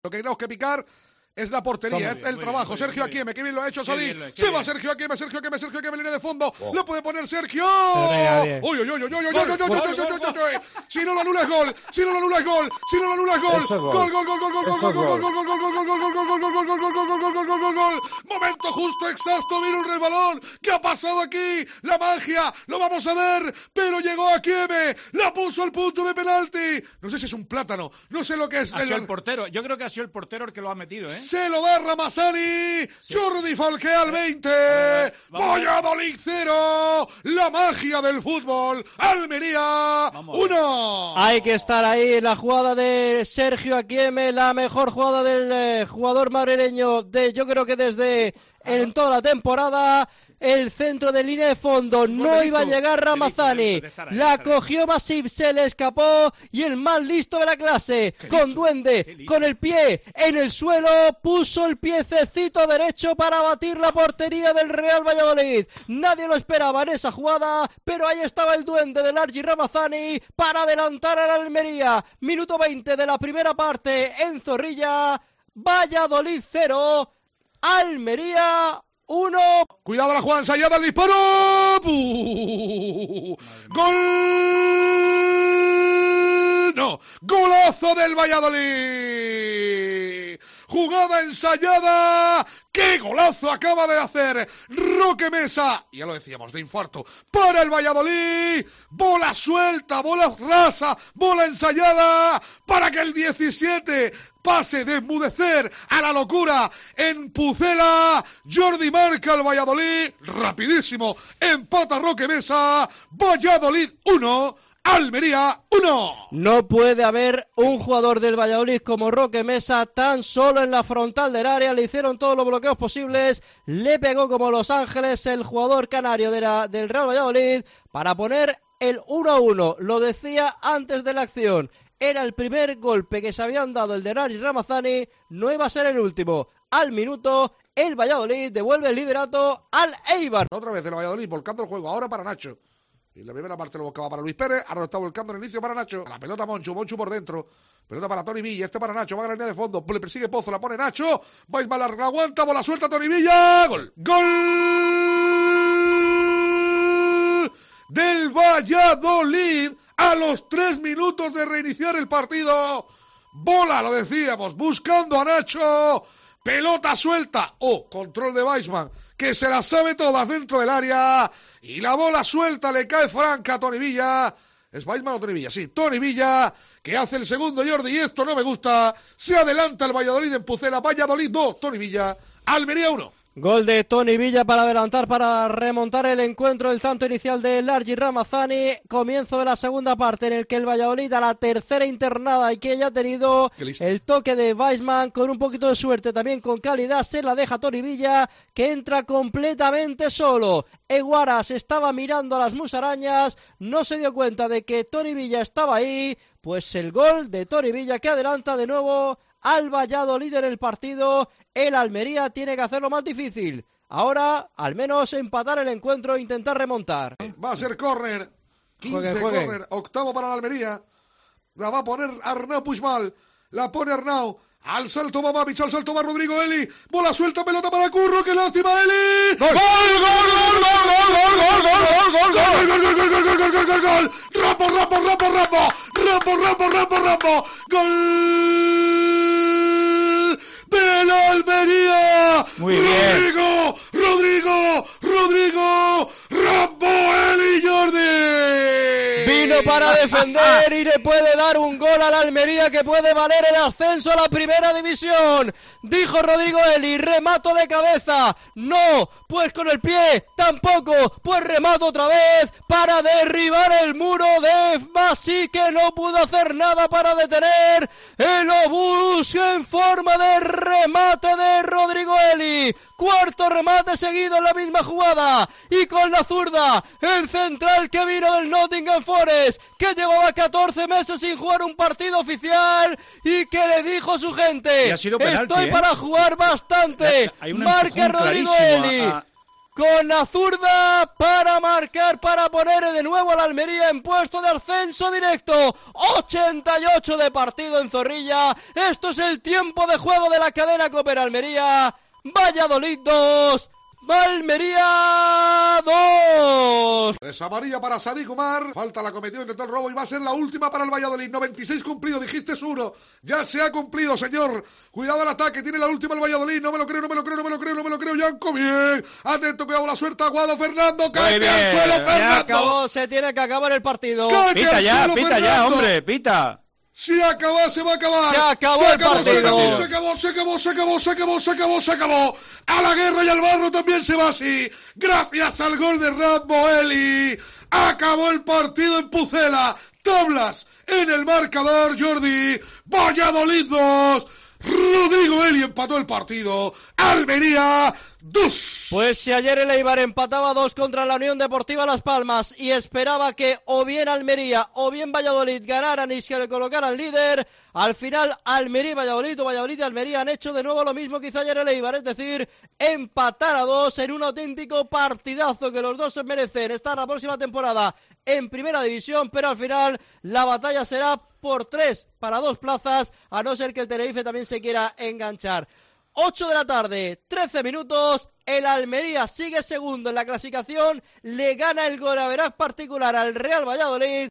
Lo que tenemos que picar es la portería, es el trabajo. Sergio Akieme, que bien lo ha hecho Sadi. Se va Sergio Akieme, línea de fondo. Lo puede poner Sergio. Uy. Si no lo anula es gol. Gol. Momento justo, exacto. Mira un resbalón. ¿Qué ha pasado aquí? La magia. Lo vamos a ver. Pero llegó Akieme. La puso al punto de penalti. No sé si es un plátano. No sé lo que es. Ha sido el portero. Yo creo que ha sido el portero el que lo ha metido, ¿eh? Se lo da Ramazani, sí. Jordi Falqué al 20, Valladolid 0, la magia del fútbol, Almería 1. Hay que estar ahí en la jugada de Sergio Akieme, la mejor jugada del jugador madrileño yo creo que desde en toda la temporada. El centro de línea de fondo, no iba a llegar Ramazani, la cogió Masip, se le escapó y el más listo de la clase, con Duende, con el pie en el suelo, puso el piececito derecho para batir la portería del Real Valladolid. Nadie lo esperaba en esa jugada, pero ahí estaba el Duende de Largi Ramazani para adelantar a la Almería. Minuto 20 de la primera parte en Zorrilla, Valladolid 0, Almería 1. Cuidado la jugada ensayada, el disparo. Gol. No, golazo del Valladolid. Jugada ensayada. ¡Qué golazo acaba de hacer Roque Mesa! Ya lo decíamos, de infarto para el Valladolid. Bola suelta, bola rasa, bola ensayada para que el 17 pase de enmudecer a la locura en Pucela. Jordi marca el Valladolid, rapidísimo, empata Roque Mesa. Valladolid 1. Almería 1. No puede haber un jugador del Valladolid como Roque Mesa tan solo en la frontal del área. Le hicieron todos los bloqueos posibles. Le pegó como Los Ángeles el jugador canario del Real Valladolid para poner el 1-1. Lo decía antes de la acción. Era el primer golpe que se habían dado el de Largi Ramazani. No iba a ser el último. Al minuto, el Valladolid devuelve el liderato al Eibar. Otra vez el Valladolid volcando el juego. Ahora para Nacho. Y la primera parte lo buscaba para Luis Pérez, ahora lo está volcando en el inicio para Nacho. La pelota Monchu por dentro. Pelota para Toni Villa, para Nacho, va a la línea de fondo. Le persigue Pozo, la pone Nacho. Weisman la aguanta, bola suelta Toni Villa. Gol. Gol del Valladolid a los 3 minutos de reiniciar el partido. Bola, lo decíamos, buscando a Nacho. Pelota suelta, control de Weisman, que se la sabe todas dentro del área, y la bola suelta le cae franca a Toni Villa. ¿Es Weisman o Toni Villa? Sí, Toni Villa, que hace el segundo, Jordi, y esto no me gusta. Se adelanta el Valladolid en Pucela, Valladolid 2, Toni Villa, Almería 1. Gol de Toni Villa para adelantar, para remontar el encuentro, el tanto inicial de Largi Ramazani. Comienzo de la segunda parte en el que el Valladolid a la tercera internada y que ya ha tenido el toque de Weisman con un poquito de suerte, también con calidad, se la deja Toni Villa, que entra completamente solo. Eguaras estaba mirando a las musarañas, no se dio cuenta de que Toni Villa estaba ahí, pues el gol de Toni Villa que adelanta de nuevo al Valladolid en el partido. El Almería tiene que hacerlo más difícil. Ahora, al menos empatar el encuentro e intentar remontar. Va a ser córner. 15 córner. Octavo para la Almería. La va a poner Arnau Puigmal. La pone Arnau. Al salto va Mamic, al salto va Rodrigo Eli. Bola suelta, pelota para Curro. ¡Qué lástima, Eli! ¡Gol! ¡Gol! ¡Rampo! ¡Gol! ¡De la Almería! Muy bien. Rodrigo, Rampo, Eli, Jordi. Vino para defender y le puede dar un gol a la Almería que puede valer el ascenso a la primera división. Dijo Rodrigo Eli, remato de cabeza. No, pues con el pie tampoco. Pues remato otra vez para derribar el muro de Masi, que no pudo hacer nada para detener el obús en forma de remate de Rodrigo Eli. Cuarto remate seguido en la misma jugada y con la zurda el central que vino del Nottingham Forest, que llevaba 14 meses sin jugar un partido oficial y que le dijo a su gente: y ha sido penalti, estoy para jugar bastante. Marca Rodrigo Eli. con la zurda para marcar, para poner de nuevo a la Almería en puesto de ascenso directo. 88 de partido en Zorrilla. Esto es el tiempo de juego de la cadena Coper. Almería, Valladolid 2, Almería 2. Es amarilla para Sadik Umar. Falta la cometió, intentó el robo y va a ser la última para el Valladolid. 96 cumplido, dijiste 1. Ya se ha cumplido, señor. Cuidado al ataque, tiene la última el Valladolid. No me lo creo. Yanko, bien. Atento, cuidado la suerte. Aguado, Fernando. Cállate al suelo, Se Fernando. acabó, se tiene que acabar el partido. Cállate al suelo, Pita ya, Fernando. hombre, pita. Si acaba, se va a acabar. Se acabó el partido. Se acabó. A la guerra y al barro también se va así. Gracias al gol de Rambo Eli. Acabó el partido en Pucela. Tablas en el marcador, Jordi. Valladolid 2. Rodrigo Eli empató el partido. Almería 2. Pues si ayer el Eibar empataba 2 contra la Unión Deportiva Las Palmas y esperaba que o bien Almería o bien Valladolid ganaran y se le colocaran líder, al final Almería y Valladolid o Valladolid y Almería han hecho de nuevo lo mismo que hizo ayer el Eibar, es decir, empatar a 2 en un auténtico partidazo que los dos se merecen estar la próxima temporada en Primera División, pero al final la batalla será por 3 para 2 plazas, a no ser que el Tenerife también se quiera enganchar. 8 de la tarde, 13 minutos, el Almería sigue segundo en la clasificación, le gana el goleador particular al Real Valladolid.